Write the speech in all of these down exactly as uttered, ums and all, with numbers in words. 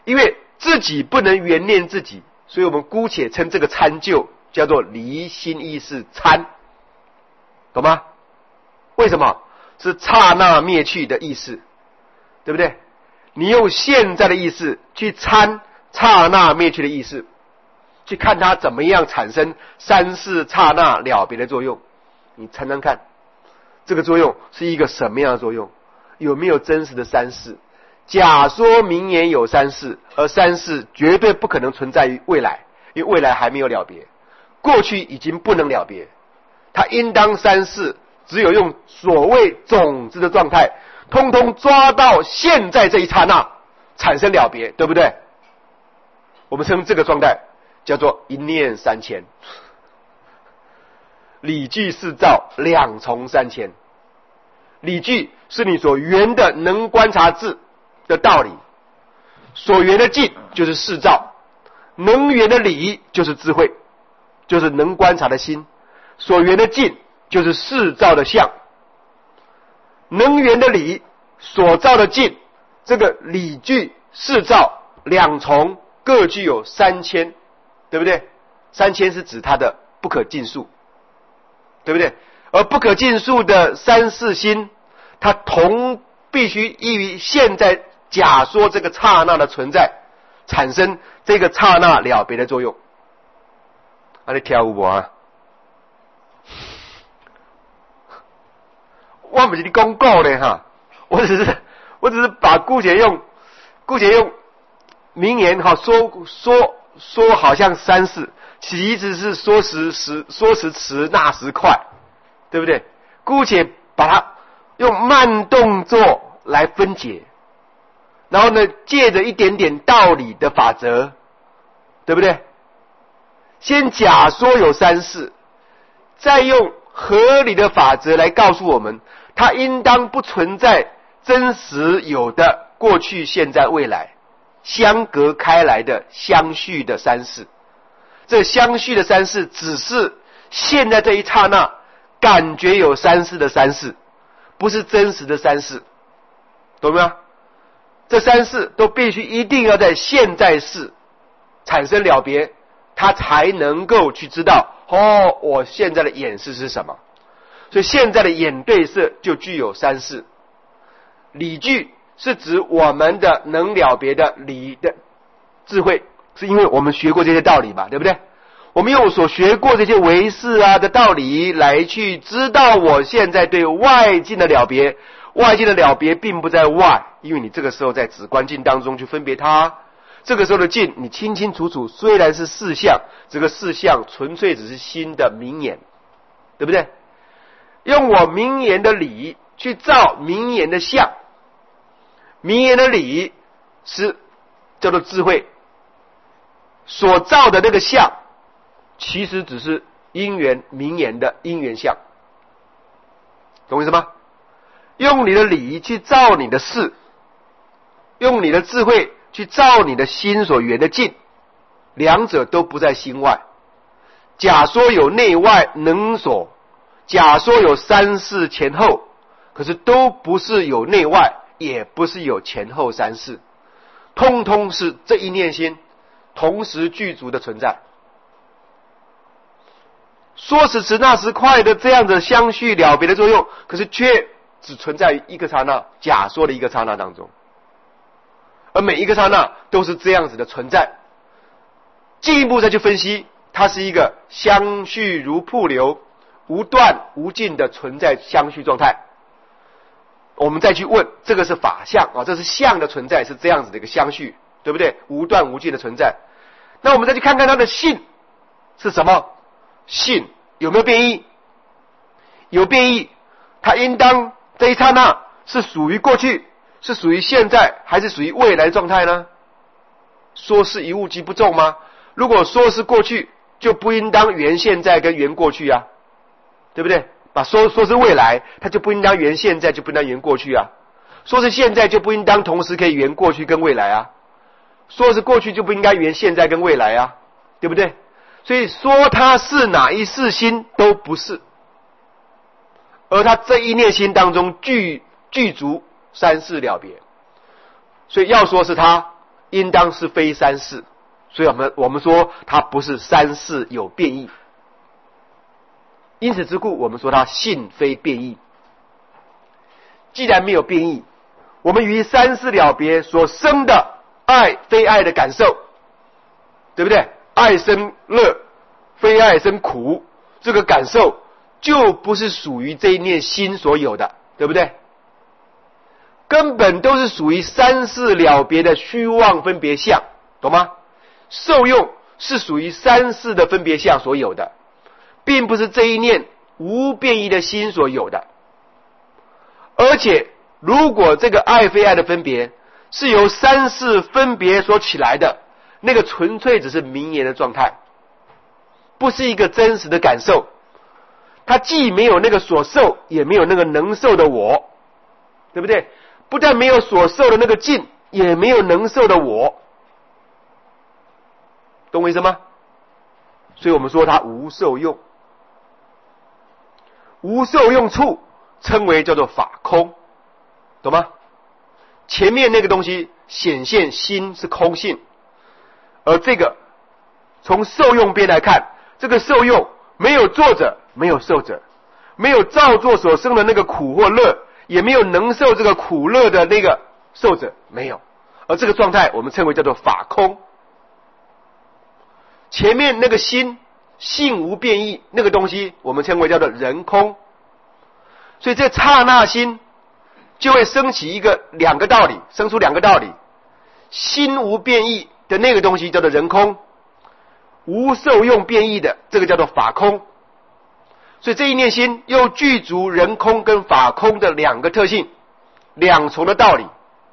因为自己不能圆念自己，所以我们姑且称这个参就叫做离心意识参，懂吗？为什么？是刹那灭去的意识，对不对？你用现在的意识去参刹那灭去的意识，去看它怎么样产生三世刹那了别的作用，你才能看这个作用是一个什么样的作用，有没有真实的三世。假说明年有三世，而三世绝对不可能存在于未来，因为未来还没有了别，过去已经不能了别，它应当三世只有用所谓种子的状态通通抓到现在这一刹那产生了别，对不对？我们称这个状态叫做一念三千，理具四照，两重三千。理具是你所缘的能观察智的道理，所缘的境就是四照，能缘的理就是智慧，就是能观察的心，所缘的境就是四照的相，能缘的理所照的境，这个理具四照两重各具有三千，对不对？三千是指它的不可尽数，对不对？而不可尽数的三世心，它同必须依于现在假说这个刹那的存在，产生这个刹那了别的作用。啊，你听有无啊？我不是你公告的哈，我只是我只是把姑且用姑且用名言哈说说说好像三世，其实是说时时说时迟那时快，对不对？姑且把它用慢动作来分解，然后呢，借着一点点道理的法则，对不对？先假说有三世，再用合理的法则来告诉我们，它应当不存在真实有的过去、现在、未来相隔开来的相续的三世。这相续的三世只是现在这一刹那感觉有三世的三世，不是真实的三世，懂没有？这三世都必须一定要在现在世产生了别，他才能够去知道哦，我现在的眼识是什么。所以现在的眼对色就具有三世。理具是指我们的能了别的理的智慧，是因为我们学过这些道理吧，对不对？我们用所学过这些唯识啊的道理来去知道我现在对外境的了别，外境的了别并不在外，因为你这个时候在止观境当中去分别它，这个时候的境你清清楚楚，虽然是事相，这个事相纯粹只是心的明眼，对不对？用我明眼的理去照明眼的相，明眼的理是叫做智慧，所照的那个相其实只是因缘明眼的因缘相，懂我意思吗？用你的理去照你的事，用你的智慧去照你的心所缘的境，两者都不在心外。假说有内外能所，假说有三世前后，可是都不是有内外，也不是有前后三世，通通是这一念心同时具足的存在。说时迟那时快的这样的相续了别的作用，可是却只存在于一个刹那，假说的一个刹那当中，而每一个刹那都是这样子的存在。进一步再去分析，它是一个相续如瀑流，无断无尽的存在相续状态。我们再去问，这个是法相啊，这是相的存在，是这样子的一个相续，对不对？无断无尽的存在。那我们再去看看它的性是什么？性有没有变异？有变异，它应当这一刹那是属于过去，是属于现在，还是属于未来的状态呢？说是一物即不中吗？如果说是过去，就不应当缘现在跟缘过去啊，对不对？把说说是未来，它就不应当缘现在，就不应当缘过去啊。说是现在，就不应当同时可以缘过去跟未来啊。说是过去，就不应该缘现在跟未来啊，对不对？所以说它是哪一世心都不是，而它这一念心当中具具足三世了别，所以要说是它， 应当是非三世，所以我们我们说它不是三世有变异。因此之故，我们说它性非变异。既然没有变异，我们于三世了别所生的爱非爱的感受，对不对？爱生乐，非爱生苦，这个感受就不是属于这一念心所有的，对不对？根本都是属于三世了别的虚妄分别相，懂吗？受用是属于三世的分别相所有的，并不是这一念无变异的心所有的。而且如果这个爱非爱的分别是由三世分别所起来的，那个纯粹只是名言的状态，不是一个真实的感受。它既没有那个所受，也没有那个能受的我，对不对？不但没有所受的那个境，也没有能受的我，懂我意思吗？所以我们说它无受用，无受用处称为叫做法空，懂吗？前面那个东西显现心是空性，而这个从受用边来看，这个受用没有作者，没有受者，没有造作所生的那个苦或乐，也没有能受这个苦乐的那个受者，没有。而这个状态我们称为叫做法空。前面那个心性无变异那个东西我们称为叫做人空。所以这刹那心就会升起一个两个道理，生出两个道理。心无变异的那个东西叫做人空，无受用变异的这个叫做法空。所以这一念心又具足人空跟法空的两个特性，两重的道理，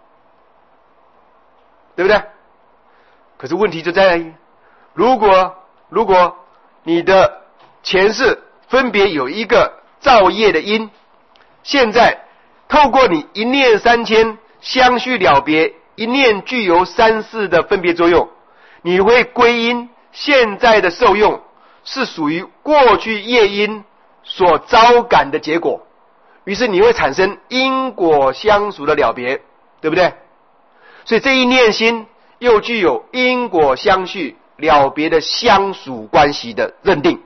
对不对？可是问题就在于，如果如果你的前世分别有一个造业的因，现在透过你一念三千相续了别，一念具有三世的分别作用，你会归因现在的受用是属于过去业因所招感的结果，于是你会产生因果相属的了别，对不对？所以这一念心又具有因果相续了别的相属关系的认定。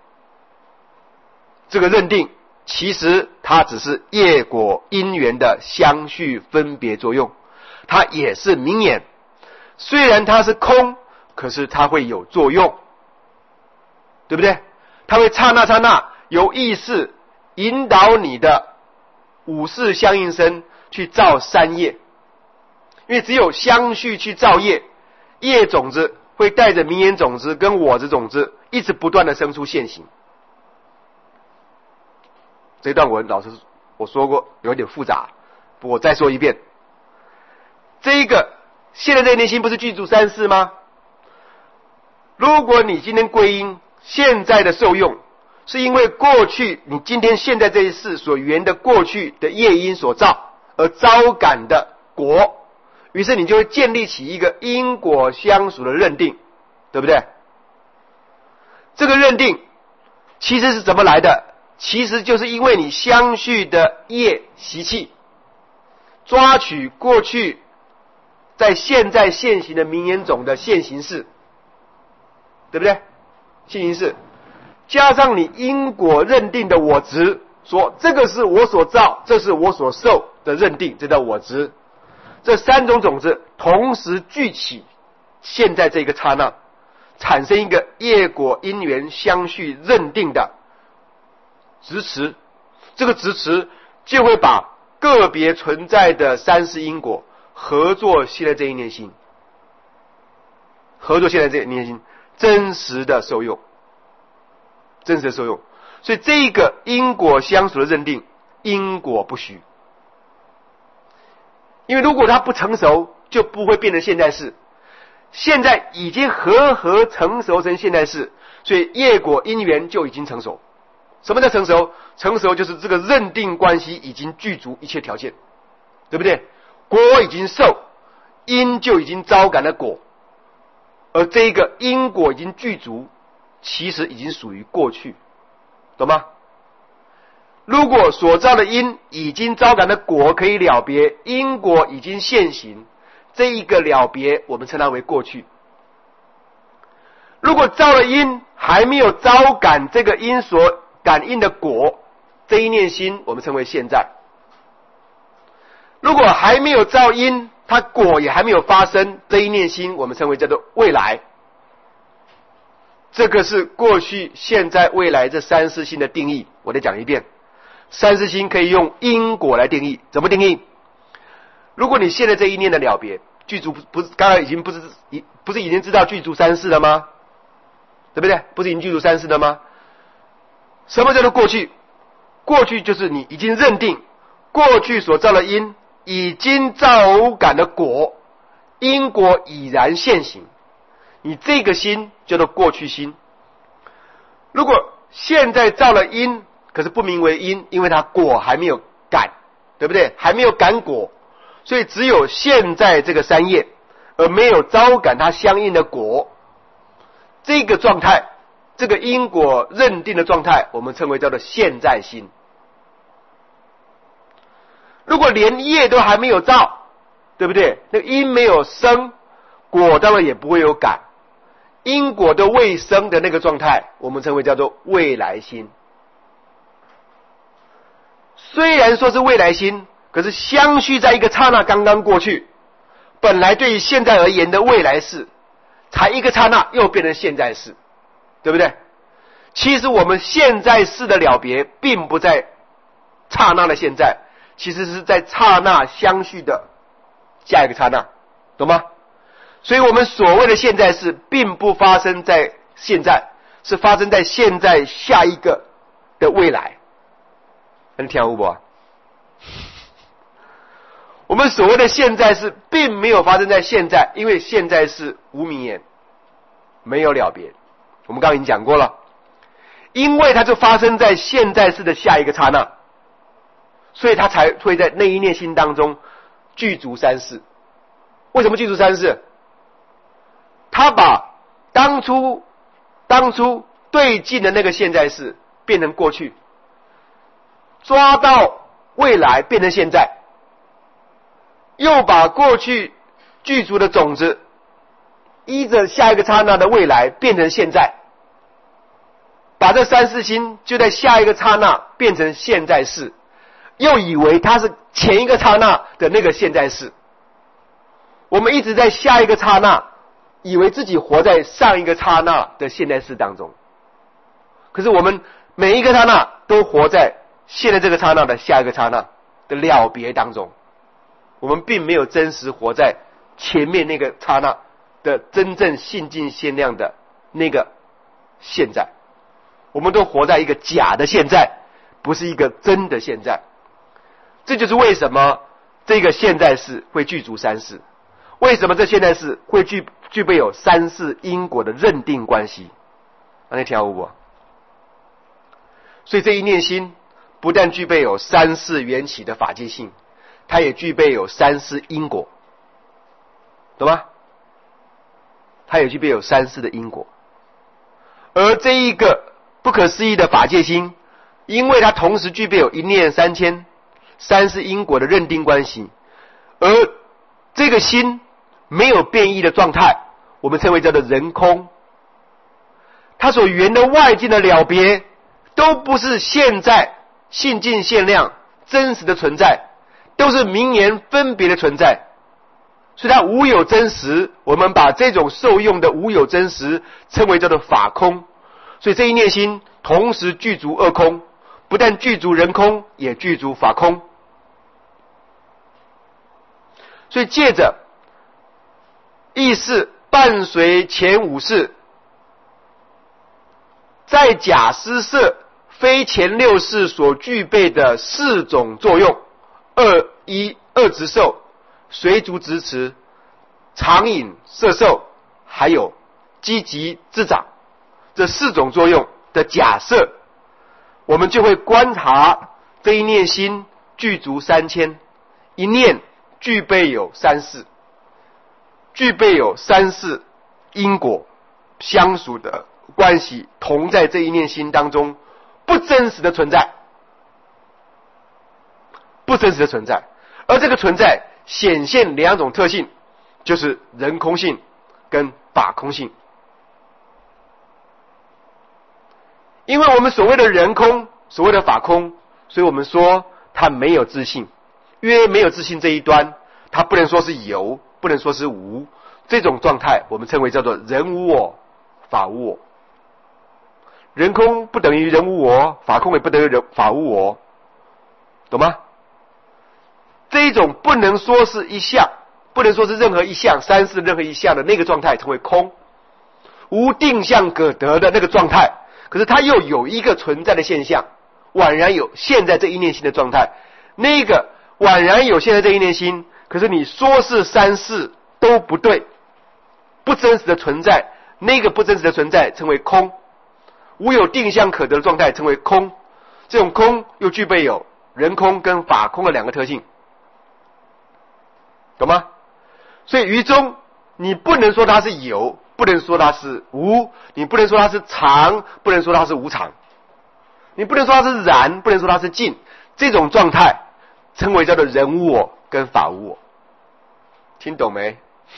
这个认定其实它只是业果因缘的相续分别作用，它也是名言。虽然它是空，可是它会有作用，对不对？它会刹那刹那由意识引导你的五识相应身去造三业，因为只有相续去造业，业种子会带着名言种子跟我执种子一直不断的生出现行。这段文老师我说过有点复杂，不过我再说一遍，这一个现在这一念心不是具足三世吗？如果你今天归因现在的受用是因为过去你今天现在这一世所缘的过去的业因所造而招感的果，于是你就会建立起一个因果相属的认定，对不对？这个认定其实是怎么来的？其实就是因为你相续的业习气，抓取过去在现在现行的名言种的现行式，对不对？现行式加上你因果认定的我执，说这个是我所造，这是我所受的认定，这叫我执。这三种种子同时聚起，现在这个刹那产生一个业果因缘相续认定的执持，这个执持就会把个别存在的三世因果合作现在这一念心，合作现在这一念心真实的受用，真实的受用。所以这个因果相属的认定，因果不虚。因为如果它不成熟，就不会变成现在式。现在已经合合成熟成现在式，所以业果因缘就已经成熟。什么叫成熟？成熟就是这个认定关系已经具足一切条件，对不对？果已经受，因就已经招感了果，而这个因果已经具足，其实已经属于过去，懂吗？如果所招的因已经招感的果可以了别，因果已经现行， 这一个了别我们称它为过去。如果造了因还没有招感这个因所感应的果，这一念心我们称为现在。如果还没有造因，它果也还没有发生，这一念心我们称为叫做未来。这个是过去、现在、未来这三世心的定义。我再讲一遍，三世心可以用因果来定义。怎么定义？如果你现在这一念的了别，具足不是刚才已经不是不是已经知道具足三世了吗？对不对？不是已经具足三世了吗？什么叫做过去？过去就是你已经认定过去所造的因已经造感的果，因果已然现行，你这个心叫做过去心。如果现在造了因，可是不名为因，因为它果还没有感，对不对？还没有感果，所以只有现在这个三业，而没有招感它相应的果。这个状态，这个因果认定的状态，我们称为叫做现在心。如果连业都还没有造，对不对？那个因没有生，果当然也不会有感，因果都未生的那个状态，我们称为叫做未来心。虽然说是未来心，可是相续在一个刹那刚刚过去，本来对于现在而言的未来事，才一个刹那又变成现在事，对不对？其实我们现在事的了别，并不在刹那的现在，其实是在刹那相续的下一个刹那，懂吗？所以我们所谓的现在事，并不发生在现在，是发生在现在下一个的未来。能听懂不？我们所谓的现在事，并没有发生在现在，因为现在是无明言，没有了别。我们刚刚已经讲过了，因为它就发生在现在事的下一个刹那，所以它才会在那一念心当中具足三世。为什么具足三世？他把当初当初对境的那个现在事变成过去，抓到未来变成现在，又把过去具足的种子依着下一个刹那的未来变成现在，把这三世心就在下一个刹那变成现在事，又以为它是前一个刹那的那个现在事。我们一直在下一个刹那以为自己活在上一个刹那的现在事当中，可是我们每一个刹那都活在现在这个刹那的下一个刹那的了别当中，我们并没有真实活在前面那个刹那的真正性尽限量的那个现在，我们都活在一个假的现在，不是一个真的现在。这就是为什么这个现在事会具足三世，为什么这现在事会具具备有三世因果的认定关系。那你听懂不？所以这一念心不但具备有三世缘起的法界性，它也具备有三世因果，懂吗？它也具备有三世的因果。而这一个不可思议的法界心，因为它同时具备有一念三千三世因果的认定关系，而这个心没有变异的状态，我们称为叫做人空。它所缘的外境的了别，都不是现在性尽限量真实的存在，都是名言分别的存在，所以它无有真实。我们把这种受用的无有真实称为叫做法空。所以这一念心同时具足二空，不但具足人空，也具足法空。所以借着意识伴随前五世，在假施设非前六世所具备的四种作用：二一二执受、随逐执持、常隐摄受，还有积极自长，这四种作用的假设，我们就会观察这一念心具足三千，一念具备有三世，具备有三世因果相属的关系，同在这一念心当中不真实的存在，不真实的存在。而这个存在显现两种特性： 就是人空性跟法空性。因为我们所谓的人空，所谓的法空，所以我们说它没有自性。约没有自性这一端，它不能说是有，不能说是无，这种状态我们称为叫做人无我，法无我。人空不等于人无我，法空也不等于人法无我，懂吗？这一种不能说是一项，不能说是任何一项，三世任何一项的那个状态称为空。无定向可得的那个状态，可是它又有一个存在的现象，宛然有现在这一念心的状态，那个宛然有现在这一念心，可是你说是三世都不对，不真实的存在，那个不真实的存在称为空。无有定向可得的状态称为空，这种空又具备有人空跟法空的两个特性，懂吗？所以于中你不能说它是有，不能说它是无，你不能说它是常，不能说它是无常，你不能说它是然，不能说它是尽，这种状态称为叫做人无我跟法无我。听懂没？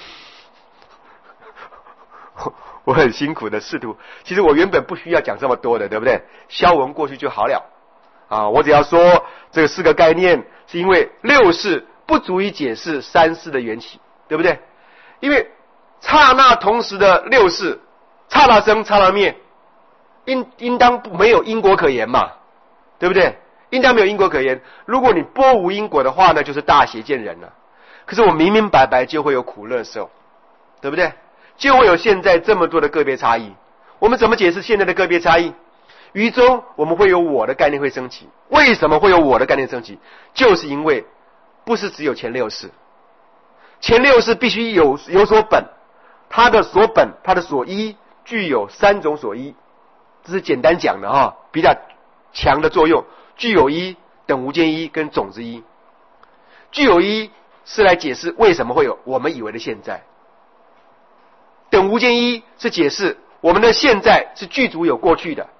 我很辛苦的试图，其实我原本不需要讲这么多的，对不对？消文过去就好了啊！我只要说这四个概念，是因为六世不足以解释三世的缘起，对不对？因为刹那同时的六世，刹那生刹那灭，应应当没有因果可言嘛，对不对？应当没有因果可言。如果你拨无因果的话呢，就是大邪见人了。可是我明明白白就会有苦乐受，对不对？就会有现在这么多的个别差异。我们怎么解释现在的个别差异？于中我们会有我的概念会升起。为什么会有我的概念升起？就是因为不是只有前六世，前六世必须有有所本，它的所本，它的所依具有三种所依，这是简单讲的哈，比较强的作用。具有依、等无间依跟种子依。具有依是来解释为什么会有我们以为的现在，等无间依是解释我们的现在是具足有过去的，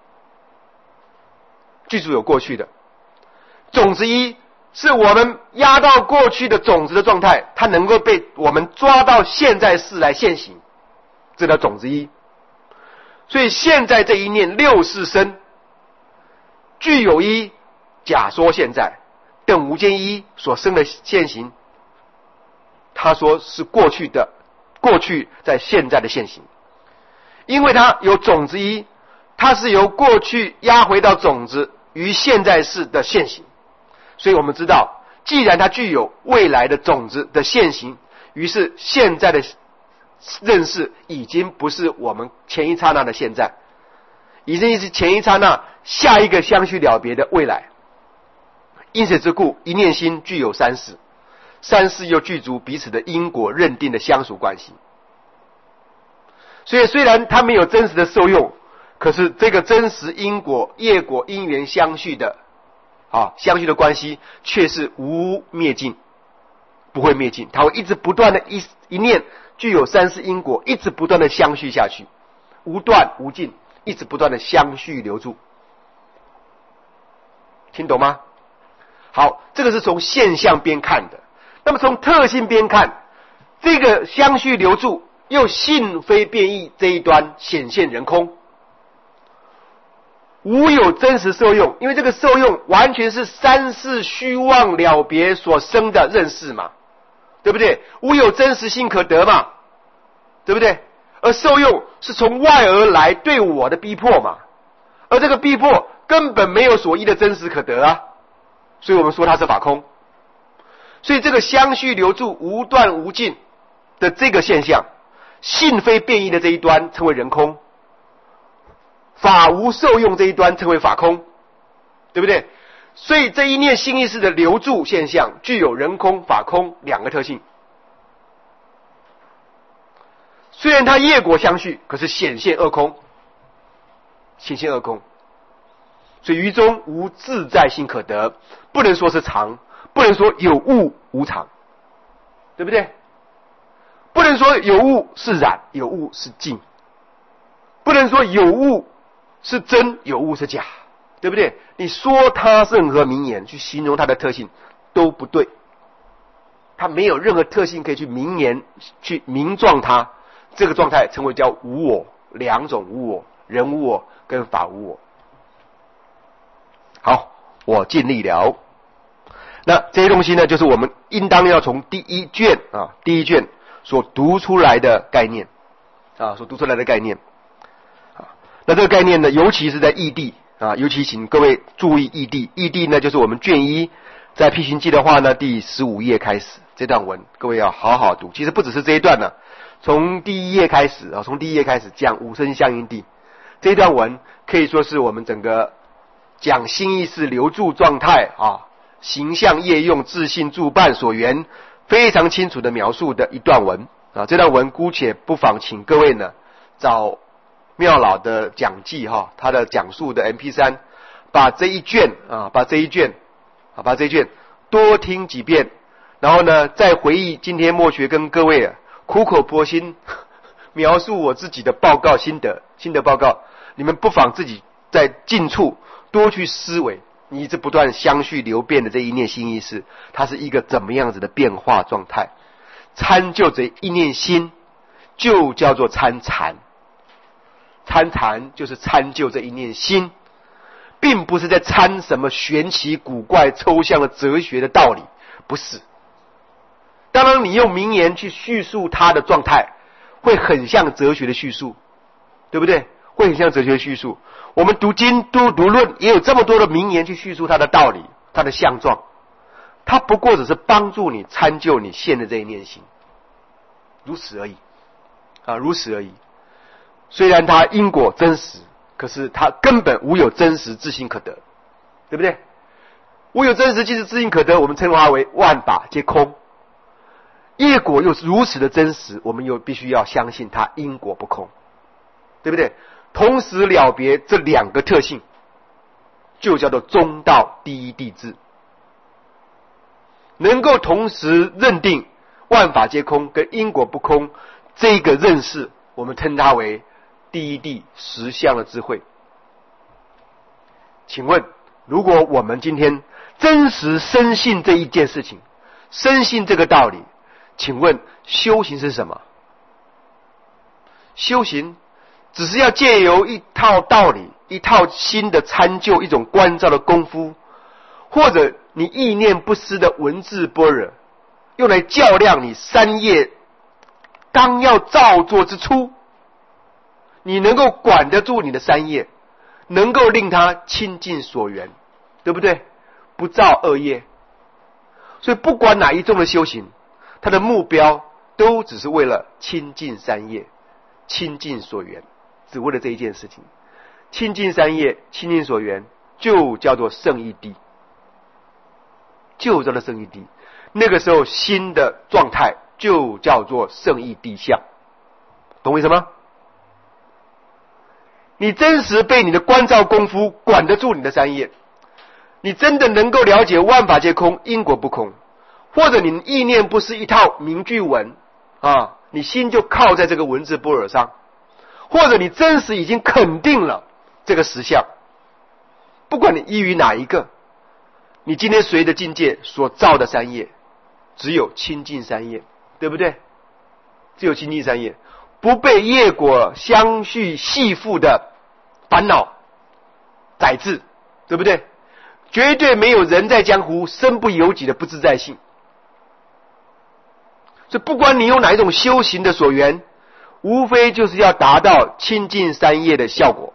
具足有过去的。种子依是我们压到过去的种子的状态，它能够被我们抓到现在世来现行，这叫种子依。所以现在这一念六世生，具有依假说现在，等无间依所生的现行，他说是过去的，过去在现在的现行。因为它有种子依，它是由过去压回到种子于现在世的现行，所以我们知道，既然它具有未来的种子的现行，于是现在的认识已经不是我们前一刹那的现在，已经是前一刹那下一个相续了别的未来。因此之故，一念心具有三世，三世又具足彼此的因果认定的相属关系。所以虽然它没有真实的受用，可是这个真实因果业果因缘相续的啊相续的关系却是无灭尽，不会灭尽，它会一直不断的一一念具有三世因果，一直不断的相续下去，无断无尽，一直不断的相续留住。听懂吗？好，这个是从现象边看的。那么从特性边看，这个相续留住又性非变异这一端显现人空，无有真实受用，因为这个受用完全是三世虚妄了别所生的认识嘛，对不对？无有真实性可得嘛，对不对？而受用是从外而来对我的逼迫嘛，而这个逼迫根本没有所依的真实可得啊，所以我们说它是法空。所以这个相续留住无断无尽的这个现象，性非变异的这一端称为人空，法无受用这一端称为法空，对不对？所以这一念心意识的留住现象具有人空法空两个特性。虽然它业果相续，可是显现二空，显现二空。所以于中无自在性可得，不能说是常，不能说有物无常，对不对？不能说有物是染，有物是净，不能说有物是真，有物是假，对不对？你说它任何名言去形容它的特性都不对， 它没有任何特性可以去名言去名状它，这个状态称为叫无我，两种无我，人无我跟法无我。好，我尽力了。那这些东西呢，就是我们应当要从第一卷啊，第一卷所读出来的概念啊，所读出来的概念啊。那这个概念呢，尤其是在义谛啊，尤其请各位注意义谛。义谛呢，就是我们卷一在辟行记的话呢，第十五页开始这段文，各位要好好读。其实不只是这一段呢、啊，从第一页开始啊，从第一页开始讲五声相应谛这一段文，可以说是我们整个讲心意识流注状态啊。形象业用自信助伴所缘非常清楚的描述的一段文啊，这段文姑且不妨请各位呢找妙老的讲记哈，他的讲述的 M P 三， 把这一卷啊，把这一卷啊，把这一卷多听几遍，然后呢再回忆今天默学跟各位啊苦口婆心描述我自己的报告心得心得报告，你们不妨自己在近处多去思维。你一直不断相续流变的这一念心意识，它是一个怎么样子的变化状态？参就这一念心，就叫做参禅。参禅就是参就这一念心，并不是在参什么玄奇古怪抽象的哲学的道理，不是。当然，你用名言去叙述它的状态，会很像哲学的叙述，对不对？会很像哲学的叙述。我们读经读读论也有这么多的名言去叙述它的道理，它的相状，它不过只是帮助你参就你现的这一念心，如此而已啊，如此而已。虽然它因果真实，可是它根本无有真实自性可得，对不对？无有真实即是自性可得，我们称它为万法皆空。业果又是如此的真实，我们又必须要相信它因果不空，对不对？同时了别这两个特性，就叫做中道第一谛智。能够同时认定万法皆空跟因果不空这个认识，我们称它为第一谛实相的智慧。请问，如果我们今天真实深信这一件事情，深信这个道理，请问修行是什么？修行只是要借由一套道理，一套新的参就，一种观照的功夫，或者你意念不失的文字般若，用来较量你三业刚要造作之初，你能够管得住你的三业，能够令它亲近所缘，对不对？不造恶业。所以不管哪一种的修行，它的目标都只是为了亲近三业，亲近所缘，只为了这一件事情。亲近三业，亲近所缘，就叫做圣义谛，就叫做圣义谛。那个时候心的状态就叫做圣义谛相，懂我意思吗？你真实被你的观照功夫管得住你的三业，你真的能够了解万法皆空，因果不空，或者你意念不是一套名句文啊，你心就靠在这个文字般若上，或者你真实已经肯定了这个实相，不管你依于哪一个，你今天随着境界所造的三业，只有清净三业，对不对？只有清净三业，不被业果相续系缚的烦恼载质，对不对？绝对没有人在江湖身不由己的不自在性。所以不管你用哪一种修行的所缘，无非就是要达到清净三业的效果。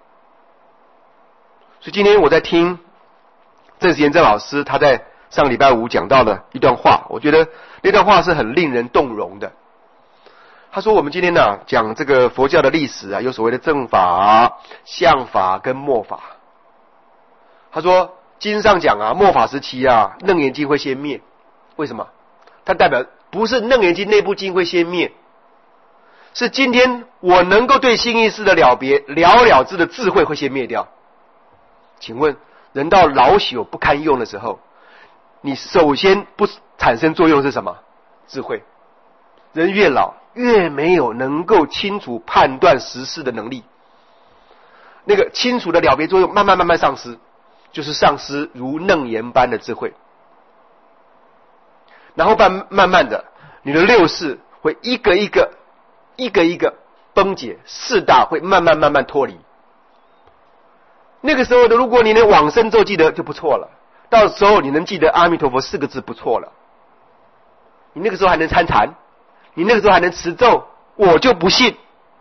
所以今天我在听郑时延郑老师他在上礼拜五讲到的一段话，我觉得那段话是很令人动容的。他说我们今天呢、啊、讲这个佛教的历史啊，有所谓的正法、相法跟末法。他说经上讲啊，末法时期啊，楞严经会先灭。为什么？它代表不是楞严经内部经会先灭，是今天我能够对心意识的了别了了之的智慧会先灭掉。请问人到老朽不堪用的时候，你首先不产生作用是什么？智慧。人越老越没有能够清楚判断时事的能力，那个清楚的了别作用慢慢慢慢丧失，就是丧失如楞严般的智慧。 然后慢慢慢的，你的六识会一个一个、一个一个崩解，四大会慢慢慢慢脱离。那个时候的，如果你连往生咒记得就不错了，到时候你能记得阿弥陀佛四个字不错了。你那个时候还能参禅，你那个时候还能持咒，我就不信，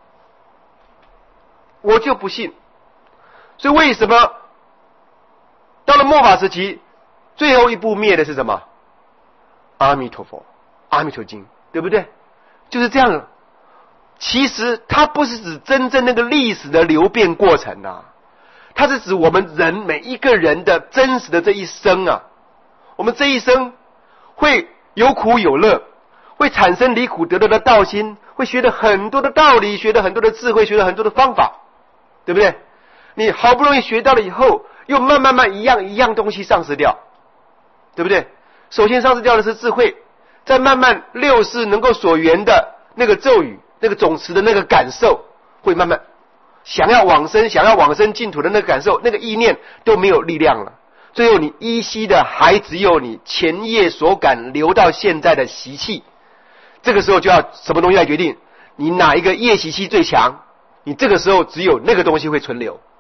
我就不信。所以为什么到了末法时期，最后一部灭的是什么？阿弥陀佛，阿弥陀经，对不对？就是这样。其实它不是指真正那个历史的流变过程啊，它是指我们人每一个人的真实的这一生啊。我们这一生会有苦有乐，会产生离苦得乐的道心，会学的很多的道理，学的很多的智慧，学的很多的方法，对不对？你好不容易学到了以后，又慢慢慢一样一样东西丧失掉，对不对？首先丧失掉的是智慧，再慢慢六识能够所缘的那个咒语，那个总持的那个感受，会慢慢想要往生想要往生净土的那个感受，那个意念都没有力量了。最后你依稀的还只有你前业所感留到现在的习气。这个时候就要什么东西来决定你哪一个业习气最强，你这个时候只有那个东西会存留。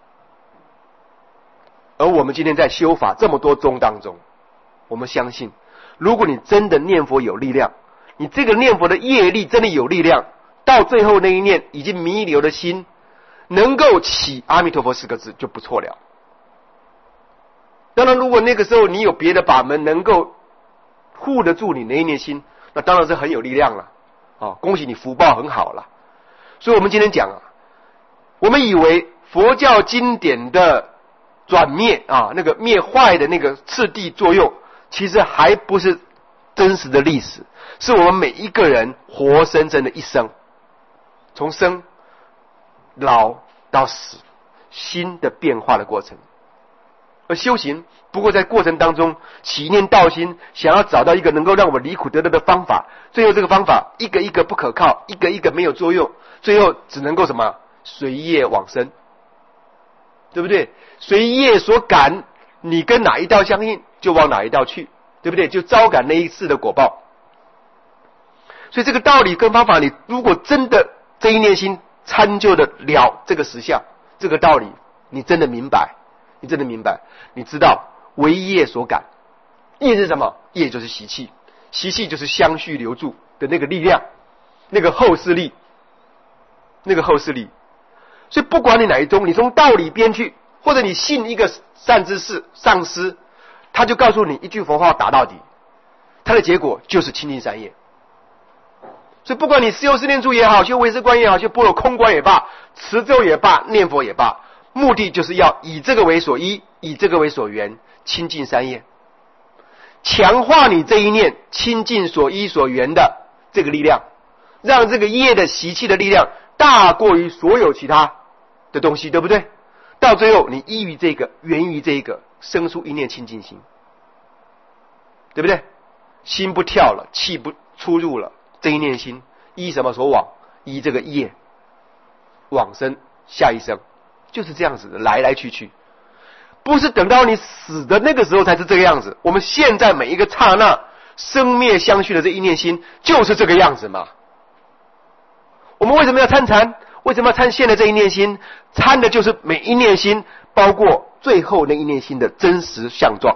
而我们今天在修法这么多宗当中，我们相信，如果你真的念佛有力量，你这个念佛的业力真的有力量，到最后那一念已经弥留的心能够起阿弥陀佛四个字就不错了。当然如果那个时候你有别的法门能够护得住你那一念心，那当然是很有力量了、哦、恭喜你福报很好了。所以我们今天讲啊，我们以为佛教经典的转灭啊，那个灭坏的那个次第作用，其实还不是真实的历史，是我们每一个人活生生的一生，从生老到死心的变化的过程。而修行不过在过程当中起念道心，想要找到一个能够让我们离苦得乐的方法，最后这个方法一个一个不可靠，一个一个没有作用，最后只能够什么随业往生，对不对？随业所感，你跟哪一道相应就往哪一道去，对不对？就招感那一次的果报。所以这个道理跟方法，你如果真的这一念心参就的了这个实相，这个道理你真的明白，你真的明白，你知道为业所感，业是什么？业就是习气，习气就是相续留住的那个力量，那个后势力，那个后势力。所以不管你哪一宗，你从道理边去，或者你信一个善知识上师，他就告诉你一句佛号打到底，他的结果就是清净三业。所以不管你修四念处也好，修唯识观也好，修般若空观也罢，持咒也罢，念佛也罢，目的就是要以这个为所依，以这个为所缘，清净三业，强化你这一念清净所依所缘的这个力量，让这个业的习气的力量大过于所有其他的东西，对不对？到最后你依于这个，源于这个，生出一念清净心，对不对？心不跳了，气不出入了，这一念心依什么所往？依这个业往生下一生，就是这样子的，来来去去，不是等到你死的那个时候才是这个样子。我们现在每一个刹那生灭相续的这一念心就是这个样子嘛。我们为什么要参禅？为什么要参现的这一念心？参的就是每一念心，包括最后那一念心的真实相状。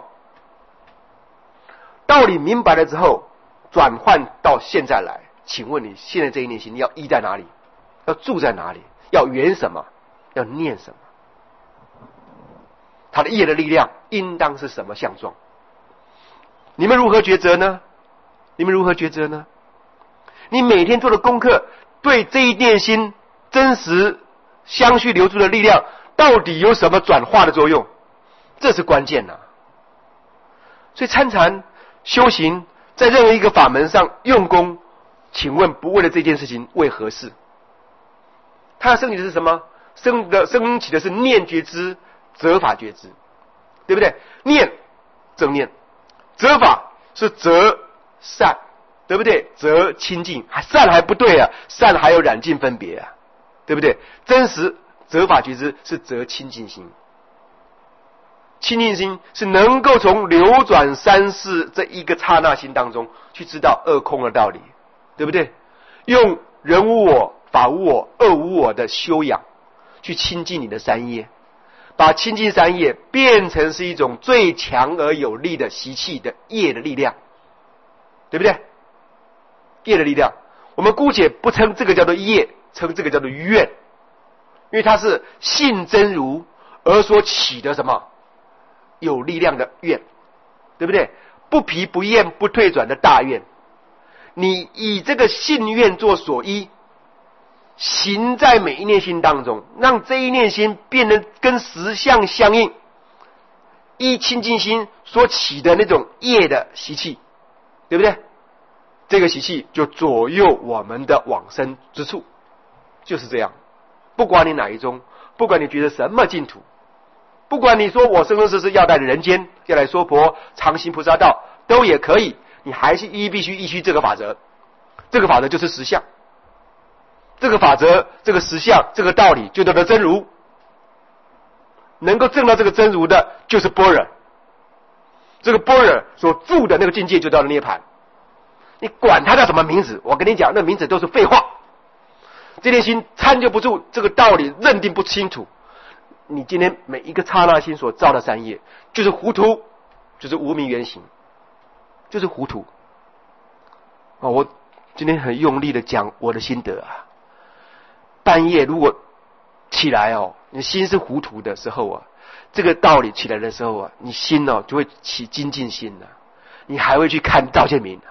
道理明白了之后，转换到现在来，请问你现在这一念心要依在哪里？要住在哪里？要缘什么？要念什么？他的业的力量应当是什么相状？你们如何抉择呢？你们如何抉择呢？你每天做的功课，对这一念心真实相续留住的力量，到底有什么转化的作用？这是关键啊。所以参禅修行，在任何一个法门上用功，请问不为了这件事情为何事？它要升起的是什么？升的升起的是念觉知、择法觉知，对不对？念正念，择法是择善，对不对？择清净，还善还不对啊，善还有染净分别啊，对不对？真实择法觉知是择清净心， 清净心是能够从流转三世这一个刹那心当中去知道二空的道理，对不对？用人无我、法无我、二无我的修养去亲近你的三业，把亲近三业变成是一种最强而有力的习气的业的力量，对不对？业的力量，我们姑且不称这个叫做业，称这个叫做愿，因为它是信真如而所起的什么有力量的愿，对不对？不疲不厌不退转的大愿，你以这个信愿做所依，行在每一念心当中，让这一念心变得跟实相相应，依清净心所起的那种业的习气，对不对？这个习气就左右我们的往生之处，就是这样。不管你哪一宗，不管你觉得什么净土，不管你说我生生世世要在人间，要来说佛常行菩萨道，都也可以，你还是依必须依据这个法则，这个法则就是实相，这个法则这个实相这个道理就叫做真如，能够证到这个真如的就是般若，这个般若所住的那个境界就叫做涅槃。你管它叫什么名字，我跟你讲，那名字都是废话。这念心参就不住这个道理，认定不清楚，你今天每一个刹那心所造的三业就是糊涂，就是无明原形，就是糊涂啊！我今天很用力的讲我的心得啊。半夜如果起来哦，你心是糊涂的时候啊，这个道理起来的时候啊，你心哦就会起精进心的、啊，你还会去看赵建明的、啊，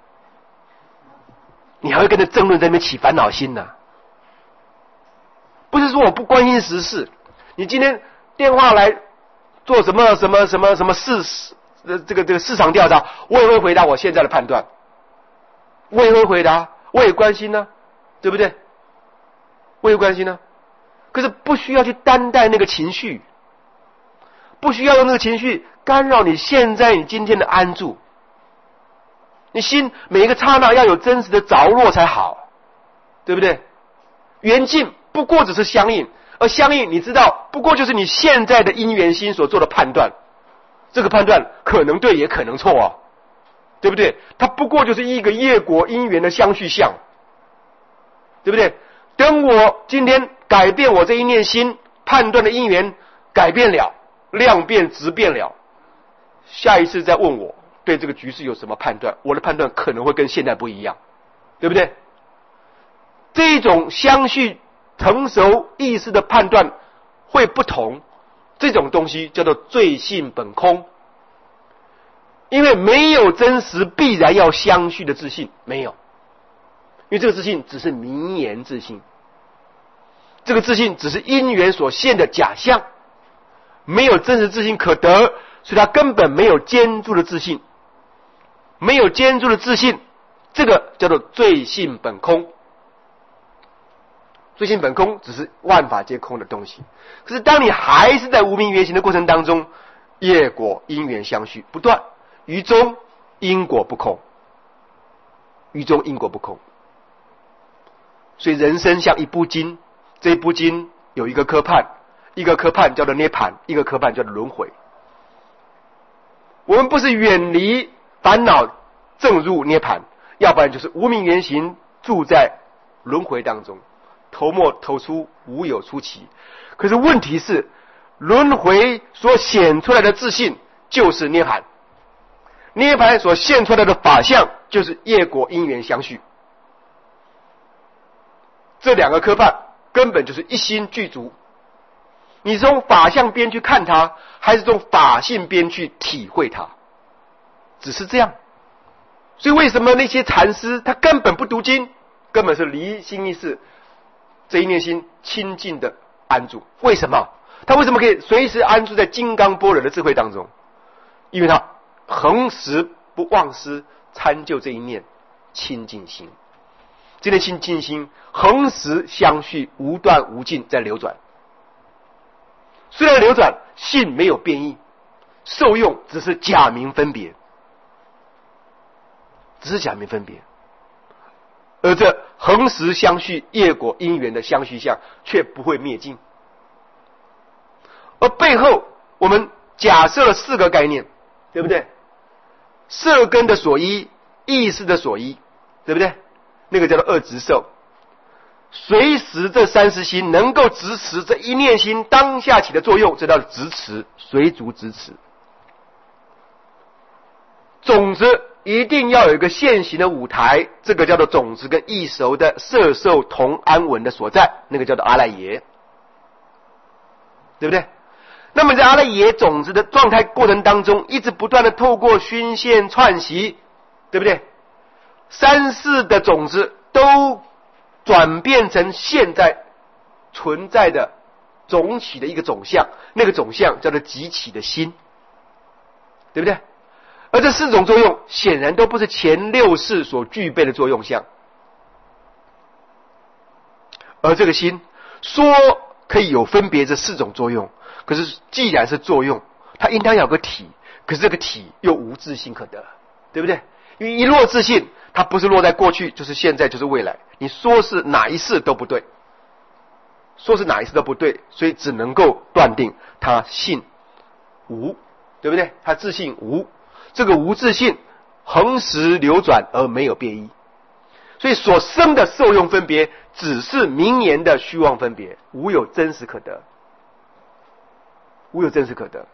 你还会跟着争论在那边起烦恼心的、啊。不是说我不关心时事，你今天电话来做什么什么什么什么市呃这个这个市场调查，我也会回答我现在的判断，我也会回答，我也关心呢、啊，对不对？我也关心呢、啊，可是不需要去担待那个情绪，不需要用那个情绪干扰你现在你今天的安住。你心每一个刹那要有真实的着落才好，对不对？缘尽不过只是相应，而相应你知道不过就是你现在的因缘心所做的判断，这个判断可能对也可能错啊，对不对？它不过就是一个业果因缘的相续相，对不对？等我今天改变我这一念心判断的因缘改变了，量变质变了，下一次再问我对这个局势有什么判断，我的判断可能会跟现在不一样，对不对？这种相续成熟意识的判断会不同，这种东西叫做罪性本空，因为没有真实必然要相续的自信，没有，因为这个自信只是名言自信，这个自信只是因缘所现的假象，没有真实自信可得，所以他根本没有坚住的自信，没有坚住的自信，这个叫做罪性本空。罪性本空只是万法皆空的东西，可是当你还是在无明原形的过程当中，业果因缘相续不断，于中因果不空，于中因果不空。所以人生像一部经，这一部经有一个科判，一个科判叫做涅槃，一个科判叫做轮回。我们不是远离烦恼正入涅槃，要不然就是无明原形住在轮回当中，头末头出无有出期。可是问题是，轮回所显出来的自信就是涅槃，涅槃所现出来的法相就是业果因缘相续。这两个科判根本就是一心具足，你从法相边去看它，还是从法性边去体会它，只是这样。所以为什么那些禅师他根本不读经，根本是离心意识这一念心清净的安住？为什么他为什么可以随时安住在金刚般若的智慧当中？因为他恒时不忘失参就这一念清净心，这念清净心恒时相续，无断无尽在流转。虽然流转，性没有变异，受用只是假名分别，只是假名分别。而这恒时相续业果因缘的相续相却不会灭尽。而背后我们假设了四个概念，对不对？色根的所依，意识的所依，对不对？那个叫做二执受。随时这三识心能够执持这一念心当下起的作用，这叫执持，随逐执持。种子一定要有一个现行的舞台，这个叫做种子跟异熟的色受同安稳的所在，那个叫做阿赖耶，对不对？那么在阿赖耶种子的状态过程当中，一直不断的透过熏现串习，对不对？三世的种子都转变成现在存在的总起的一个总相，那个总相叫做即起的心，对不对？而这四种作用显然都不是前六世所具备的作用相，而这个心说可以有分别这四种作用，可是既然是作用，它应当有个体，可是这个体又无自性可得，对不对？因为一落自性，它不是落在过去，就是现在，就是未来，你说是哪一世都不对，说是哪一世都不对，所以只能够断定它性无，对不对？它自性无，这个无自性恒时流转而没有变异，所以所生的受用分别只是名言的虚妄分别，无有真实可得，无有真实可得。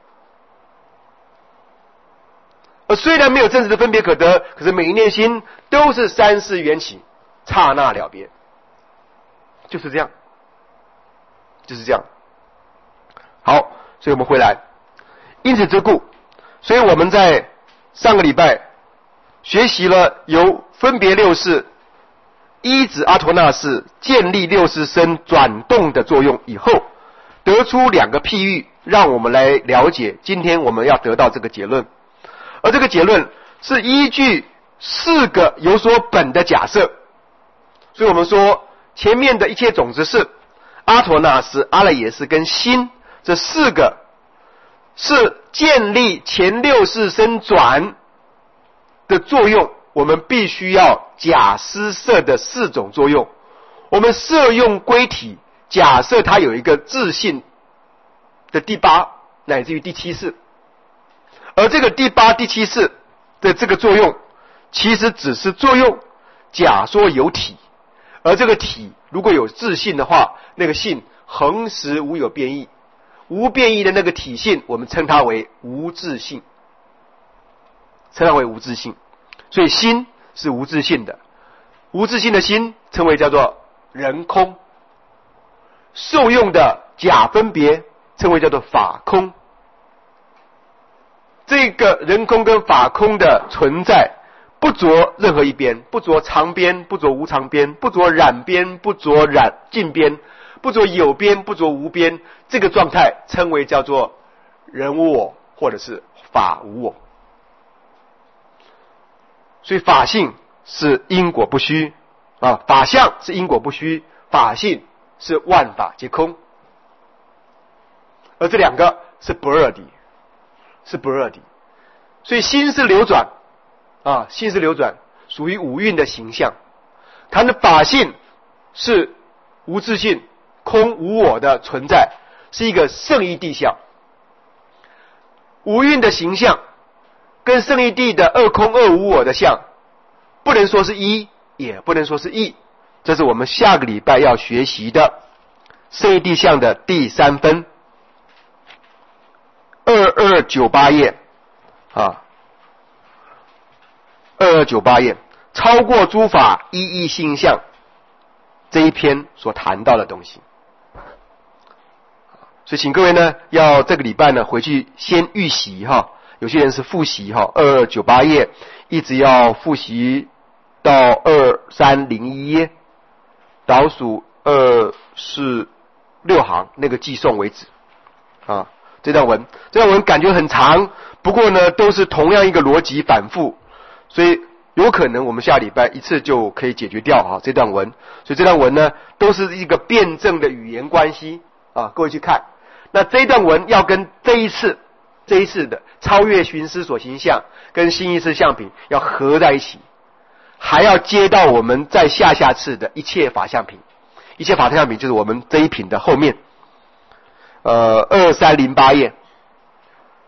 而虽然没有真实的分别可得，可是每一念心都是三世缘起，刹那了别，就是这样，就是这样。好，所以我们回来，因此之故，所以我们在上个礼拜学习了由分别六识、依止阿陀那识建立六识身转动的作用以后，得出两个譬喻，让我们来了解今天我们要得到这个结论。而这个结论是依据四个有所本的假设，所以我们说前面的一切种子是阿陀那识、阿赖耶识跟心，这四个是建立前六识身转的作用，我们必须要假施设的四种作用。我们摄用归体，假设它有一个自性的第八乃至于第七识，而这个第八、第七识的这个作用，其实只是作用，假说有体，而这个体如果有自性的话，那个性恒时无有变异，无变异的那个体性，我们称它为无自性，称它为无自性。所以心是无自性的，无自性的心称为叫做人空，受用的假分别称为叫做法空。这个人空跟法空的存在，不着任何一边，不着常边，不着无常边，不着染边，不着染尽边，不着有边，不着无边，这个状态称为叫做人无我，或者是法无我。所以法性是因果不虚啊，法相是因果不虚，法性是万法皆空，而这两个是不二的，是不二的。所以心是流转啊，心是流转，属于五蕴的形象。它的法性是无自性、空无我的存在，是一个圣义谛相。五蕴的形象跟圣义谛的二空二无我的相，不能说是一，也不能说是异。这是我们下个礼拜要学习的圣义谛相的第三分，二二九八页啊，二二九八页，超过诸法一一性相这一篇所谈到的东西。所以请各位呢，要这个礼拜呢回去先预习哈，有些人是复习哈，二二九八页一直要复习到二三零一页，倒数二四六行那个寄送为止啊。这段文，这段文感觉很长，不过呢都是同样一个逻辑反复，所以有可能我们下礼拜一次就可以解决掉啊这段文。所以这段文呢都是一个辩证的语言关系啊，各位去看。那这段文要跟这一次这一次的超越寻思所行相跟新意识相品要合在一起，还要接到我们在下下次的一切法相品，一切法相品就是我们这一品的后面。呃，二三零八页，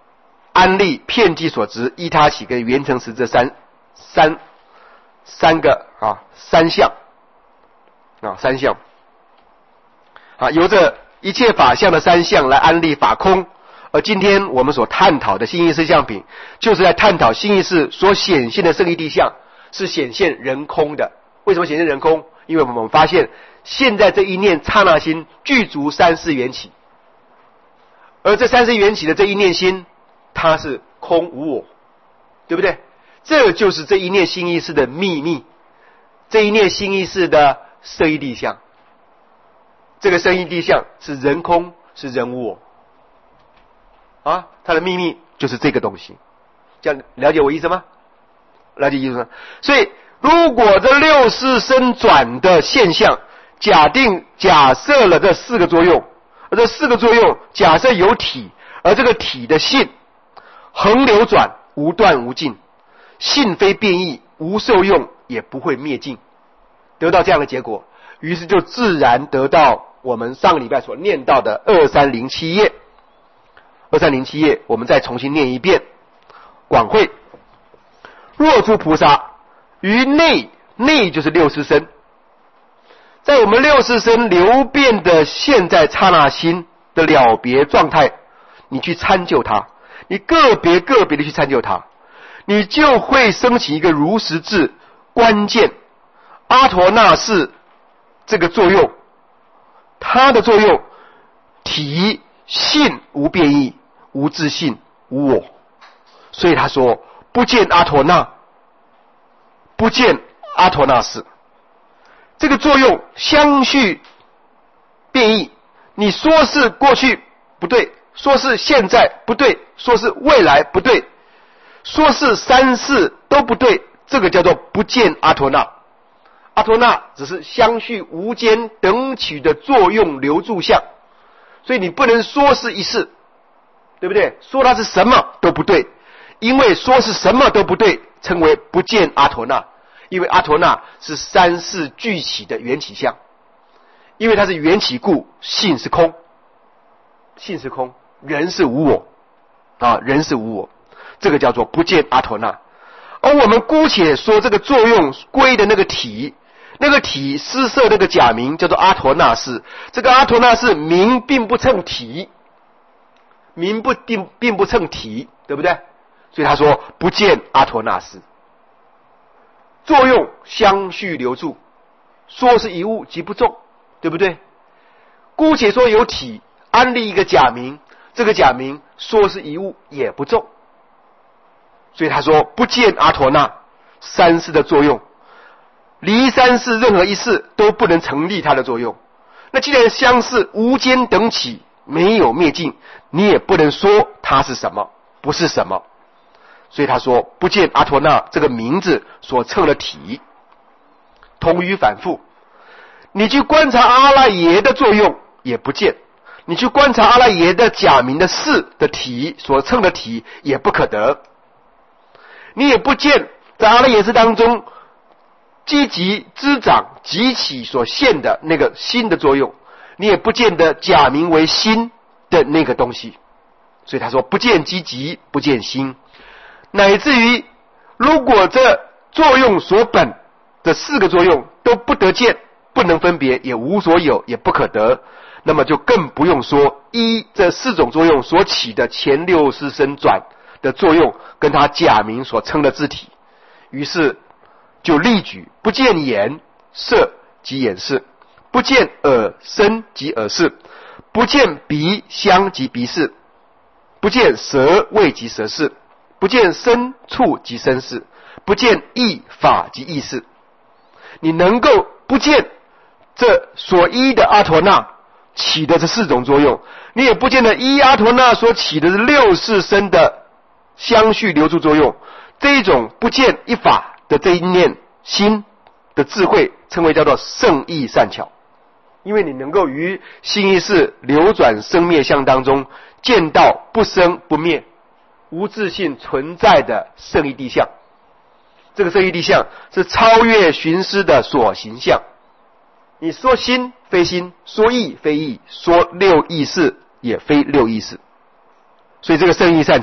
安立片剂所执依他起跟缘成实这三三三个啊三项啊三项啊，由着一切法相的三项来安立法空。而今天我们所探讨的心意识相品，就是在探讨心意识所显现的圣义地相是显现人空的。为什么显现人空？因为我们发现现在这一念刹那心具足三世缘起，而这三世缘起的这一念心，它是空无我，对不对？这就是这一念心意识的秘密，这一念心意识的圣义地相。这个圣义地相是人空，是人无我啊，它的秘密就是这个东西。这样了解我意思吗？了解意思吗？所以如果这六世生转的现象，假定假设了这四个作用，而这四个作用假设有体，而这个体的性恒流转，无断无尽，性非变异，无受用，也不会灭尽，得到这样的结果，于是就自然得到我们上个礼拜所念到的二三零七页。二三零七页我们再重新念一遍。广会若诸菩萨于内，内就是六识身，在我们六识身流变的现在刹那心的了别状态，你去参究它，你个别个别的去参究它，你就会升起一个如实智关键阿陀那识这个作用。它的作用体性无变异，无自性，无我。所以他说不见阿陀那，不见阿陀那识，这个作用相续变异。你说是过去不对，说是现在不对，说是未来不对，说是三世都不对，这个叫做不见阿陀那。阿陀那只是相续无间等取的作用流住相，所以你不能说是一世，对不对？说它是什么都不对，因为说是什么都不对，称为不见阿陀那。因为阿陀那是三世具起的缘起相，因为它是缘起故，性是空，性是空，人是无我啊，人是无我，这个叫做不见阿陀那。而我们姑且说这个作用归的那个体，那个体施设那个假名叫做阿陀那识，这个阿陀那识名并不称体，名不并并不称体，对不对？所以他说不见阿陀那识，作用相续留住，说是一物即不中，对不对？姑且说有体，安立一个假名，这个假名说是一物也不中，所以他说不见阿陀那三世的作用，离三世任何一世都不能成立它的作用。那既然相似无间等起，没有灭尽，你也不能说它是什么，不是什么。所以他说不见阿陀那这个名字所称的体，同于反复。你去观察阿赖耶的作用也不见，你去观察阿赖耶的假名的事的体所称的体也不可得。你也不见在阿赖耶识当中积极滋长集起所现的那个心的作用，你也不见得假名为心的那个东西。所以他说不见积极，不见心，乃至于如果这作用所本的四个作用都不得见，不能分别，也无所有，也不可得，那么就更不用说依这四种作用所起的前六识生转的作用跟他假名所称的字体。于是就例举不见眼色即眼识，不见耳声即耳识，不见鼻香即鼻识，不见舌味即舌识，不见身触即身识，不见意法即意识。你能够不见这所依的阿陀那起的这四种作用，你也不见得依阿陀那所起的六世生的相续留住作用，这一种不见一法的这一念心的智慧，称为叫做圣意善巧。因为你能够于心意识流转生灭相当中见到不生不灭无自性存在的圣义地相，这个圣义地相是超越寻思的所行相。你说心非心，说意非意，说六意识也非六意识。所以这个圣义善巧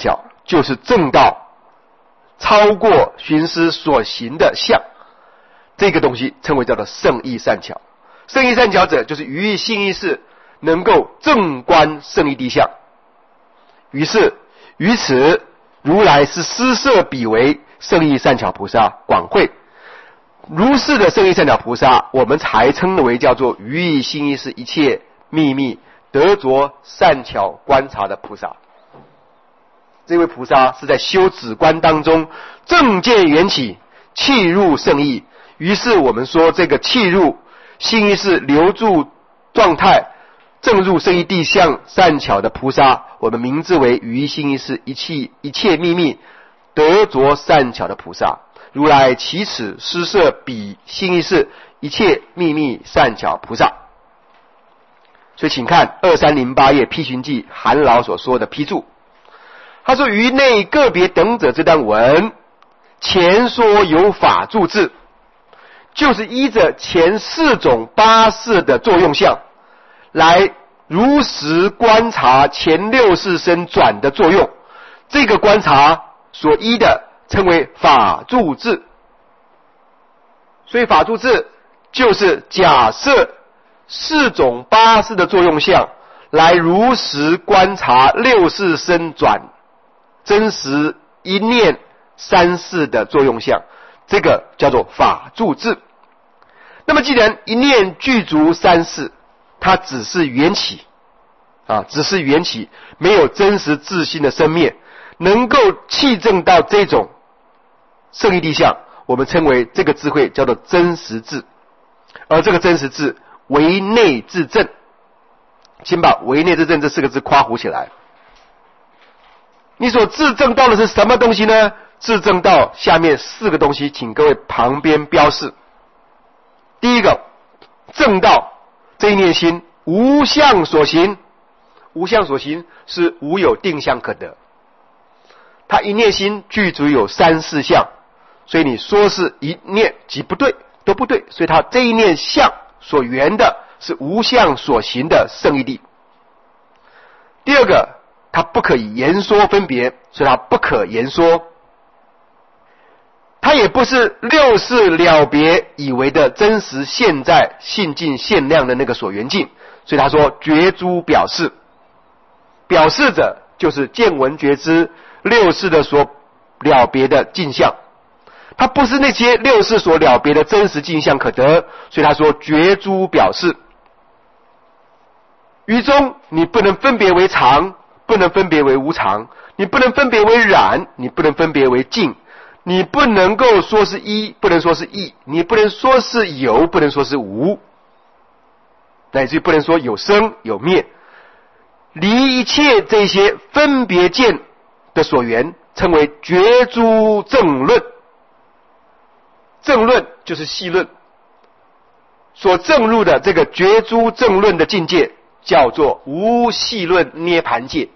就是正道，超过寻思所行的相，这个东西称为叫做圣意善巧。圣意善巧者，就是于意心意识能够正观圣意谛相。于是于此，如来是施设彼为圣意善巧菩萨广会。如是的圣意善巧菩萨，我们才称为叫做于意心意识一切秘密得着善巧观察的菩萨。这位菩萨是在修止观当中正见缘起，契入圣意。于是我们说这个契入心意识留住状态，正入圣意谛相善巧的菩萨，我们名字为于意心意识一切一切秘密得着善巧的菩萨。如来其此施设彼心意识一切秘密善巧菩萨。所以请看二三零八页批寻记韩老所说的批注，他说于内个别等者这段文，前说有法住智，就是依着前四种八识的作用相来如实观察前六识身转的作用，这个观察所依的称为法住智。所以法住智就是假设四种八识的作用相来如实观察六识身转真实一念三识的作用相，这个叫做法住智。那么既然一念具足三识，它只是缘起啊，只是缘起，没有真实自性的生灭，能够契证到这种圣意谛相，我们称为这个智慧叫做真实智。而这个真实智为内自证，请把为内自证这四个字括弧起来。你所自证到的是什么东西呢？自证到下面四个东西，请各位旁边标示。第一个，证到这一念心无相所行，无相所行是无有定相可得，他一念心具足有三四相，所以你说是一念即不对，都不对，所以他这一念相所缘的是无相所行的圣义谛。第二个，他不可以言说分别，所以他不可言说，他也不是六识了别以为的真实现在性境现量的那个所缘境，所以他说觉诸表示，表示者就是见闻觉知六识的所了别的境象，它不是那些六识所了别的真实境象可得，所以他说觉诸表示。于中你不能分别为常，不能分别为无常，你不能分别为染，你不能分别为净，你不能够说是一，不能说是异，你不能说是有，不能说是无，乃至于不能说有生有灭，离一切这些分别见的所缘，称为觉诸正论。正论就是细论，所证入的这个觉诸正论的境界叫做无细论涅盘界。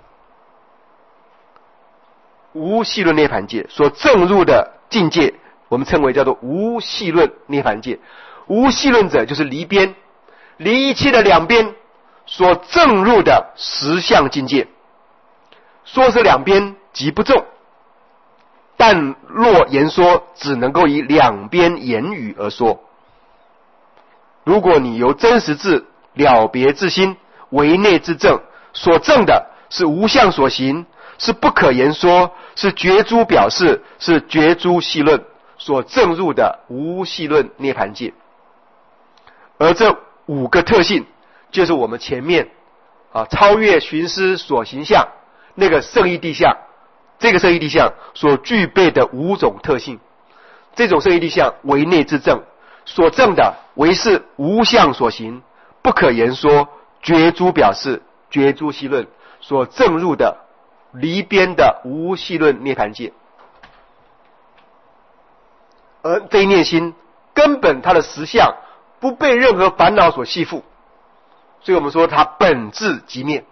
无细论涅盘界所证入的境界，我们称为叫做无细论涅盘界。无细论者就是离边，离一切的两边所证入的实相境界。说是两边即不中，但若言说，只能够以两边言语而说。如果你由真实智了别自心为内自证，所证的是无相所行，是不可言说，是觉诸表示，是觉诸细论所证入的无细论涅盘界。而这五个特性就是我们前面啊超越寻思所行相那个圣义谛相，这个圣义谛相所具备的五种特性。这种圣义谛相为内自证，所证的为是无相所行，不可言说，觉诸表示，觉诸细论所证入的离边的无细论涅盘界。而这一念心根本它的实相不被任何烦恼所系缚，所以我们说它本质即灭，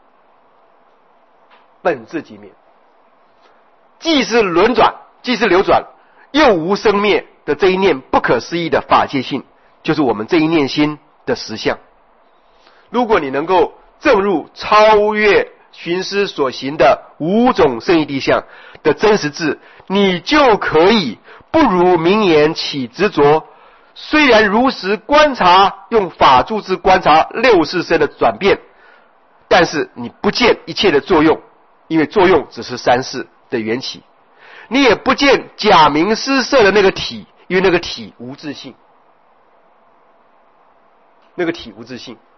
本质即灭，既是轮转，既是流转，又无生灭的这一念不可思议的法界性，就是我们这一念心的实相。如果你能够证入超越寻思所行的五种圣义地象的真实智，你就可以不如明言起执着。虽然如实观察，用法住智观察六世身的转变，但是你不见一切的作用，因为作用只是三世的缘起。你也不见假名施设的那个体，因为那个体无自性，那个体无自性。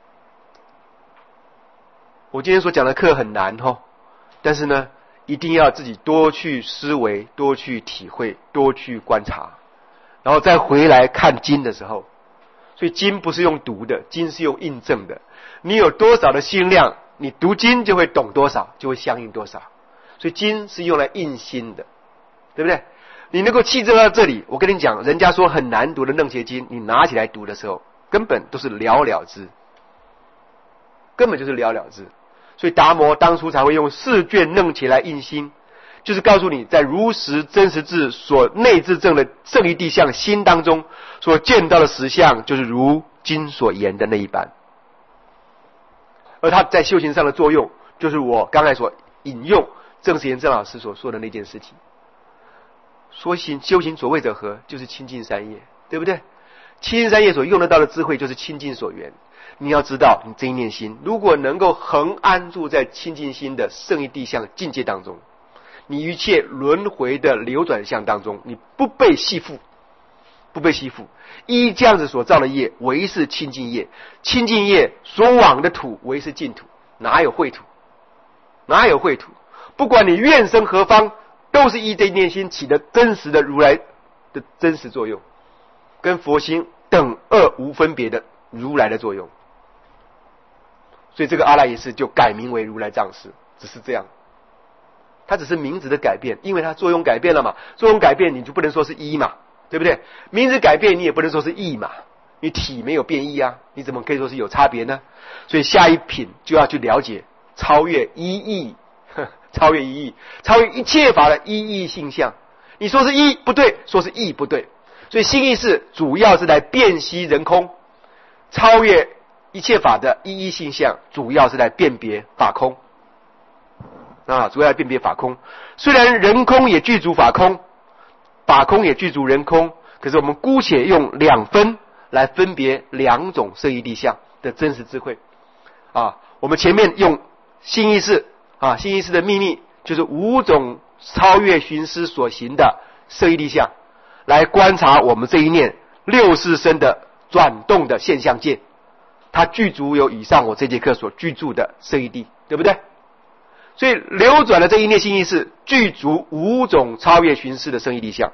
我今天所讲的课很难齁，但是呢，一定要自己多去思维，多去体会，多去观察，然后再回来看经的时候。所以经不是用读的，经是用印证的。你有多少的心量，你读经就会懂多少，就会相应多少。所以经是用来印心的，对不对？你能够气证到这里，我跟你讲，人家说很难读的楞伽经，你拿起来读的时候，根本都是了了之，根本就是了了之。所以达摩当初才会用四卷楞伽来印心，就是告诉你在如实真实智所内自证的圣义地象心当中所见到的实相，就是如经所言的那一般。而它在修行上的作用，就是我刚才所引用郑时延郑老师所说的那件事情。说行修行所谓者何？就是清净三业，对不对？清净三业所用得到的智慧，就是清净所缘。你要知道，你这一念心如果能够恒安住在清净心的圣义地象境界当中，你一切轮回的流转相当中，你不被系缚，不被系缚。依这样子所造的业，为是清净业；清净业所往的土，为是净土。哪有秽土？哪有秽土？不管你愿生何方，都是依这一念心起的真实的如来的真实作用，跟佛心等二无分别的如来的作用。所以这个阿赖耶识就改名为如来藏识，只是这样。它只是名字的改变，因为它作用改变了嘛，作用改变你就不能说是一嘛，对不对？名字改变你也不能说是异嘛，你体没有变异啊，你怎么可以说是有差别呢？所以下一品就要去了解超越一义，超越一义，超越一切法的一义性相。你说是一不对，说是异不对，所以心意识主要是来辨析人空，超越一切法的一义性相，主要是来辨别法空啊，主要来辨别法空。虽然人空也具足法空，法空也具足人空，可是我们姑且用两分来分别两种圣义地象的真实智慧啊。我们前面用心意识啊，心意识的秘密就是五种超越寻思所行的圣义地象，来观察我们这一念六世身的转动的现象界，它具足有以上我这节课所居住的圣义地，对不对？所以流转的这一念心意识具足五种超越寻思的圣义地象。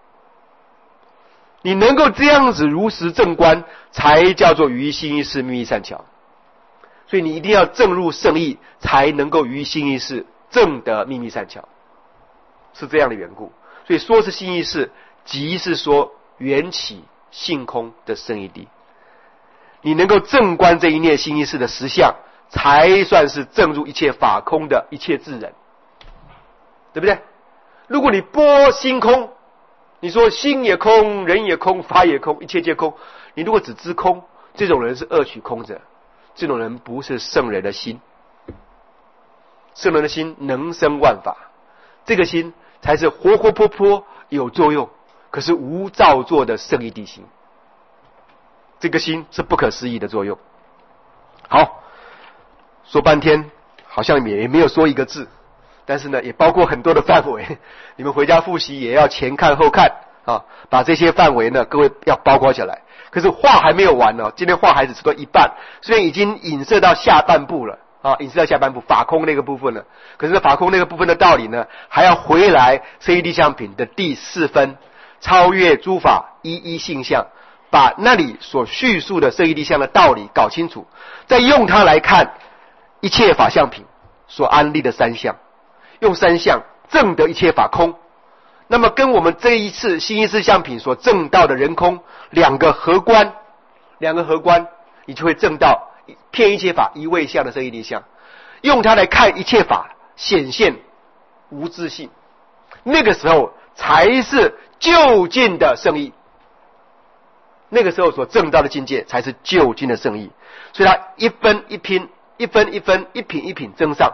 你能够这样子如实正观，才叫做于心意识秘密善巧。所以你一定要正入圣义，才能够于心意识正得秘密善巧，是这样的缘故。所以说是心意识，即是说缘起性空的圣义地。你能够正观这一念心意识的实相，才算是正入一切法空的一切智人，对不对？如果你拨心空，你说心也空，人也空，法也空，一切皆空，你如果只知空，这种人是恶取空者，这种人不是圣人的心。圣人的心能生万法，这个心才是活活泼泼有作用，可是无造作的圣义地心。这个心是不可思议的作用。好，说半天好像也没有说一个字，但是呢也包括很多的范围，你们回家复习也要前看后看啊，把这些范围呢各位要包括起来。可是话还没有完呢，今天话还只说到一半，虽然已经引射到下半部了啊，引射到下半部法空那个部分了，可是法空那个部分的道理呢，还要回来圣义地象品的第四分，超越诸法一一性相，把那里所叙述的圣义地象的道理搞清楚，再用它来看一切法相品所安立的三相，用三相证得一切法空。那么跟我们这一次心意识相品所证到的人空两个合观，两个合观，你就会证到遍一切法一位相的圣义地象，用它来看一切法显现无自性，那个时候才是究竟的圣义，那个时候所证到的境界才是究竟的圣义。所以它一分一拼，一分一分，一品一品增上，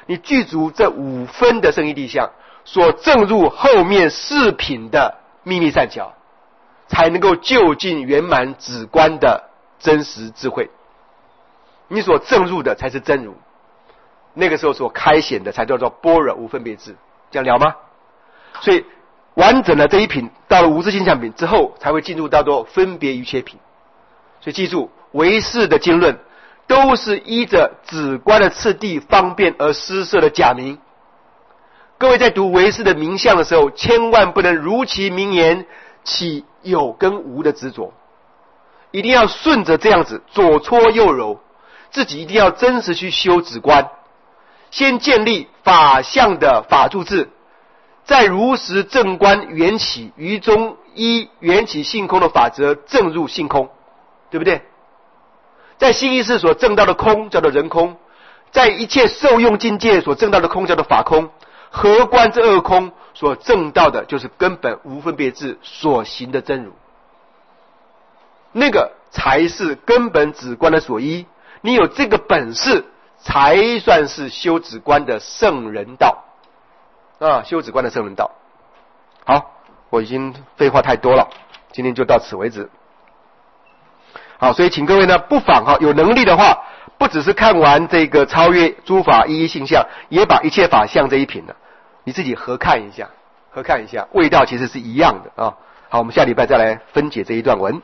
你具足这五分的圣义地相，所证入后面四品的秘密善巧，才能够就近圆满止观的真实智慧。你所证入的才是真如，那个时候所开显的才叫做般若无分别智，这样了吗？所以完整的这一品到了无自性相品之后，才会进入到做分别余切品。所以记住，唯识的经论都是依着止观的次第方便而施设的假名。各位在读唯识的名相的时候，千万不能如其名言起有跟无的执着，一定要顺着这样子左搓右揉，自己一定要真实去修止观，先建立法相的法住智，再如实正观缘起，于中依缘起性空的法则正入性空，对不对？在心意识所证到的空叫做人空，在一切受用境界所证到的空叫做法空，合观这二空所证到的就是根本无分别智所行的真如，那个才是根本止观的所依。你有这个本事，才算是修止观的圣人道啊！修止观的圣人道。好，我已经废话太多了，今天就到此为止。好，所以请各位呢，不妨哈，有能力的话，不只是看完这个超越诸法一一性相，也把一切法相这一品呢，你自己合看一下，合看一下，味道其实是一样的啊。好，我们下礼拜再来分解这一段文。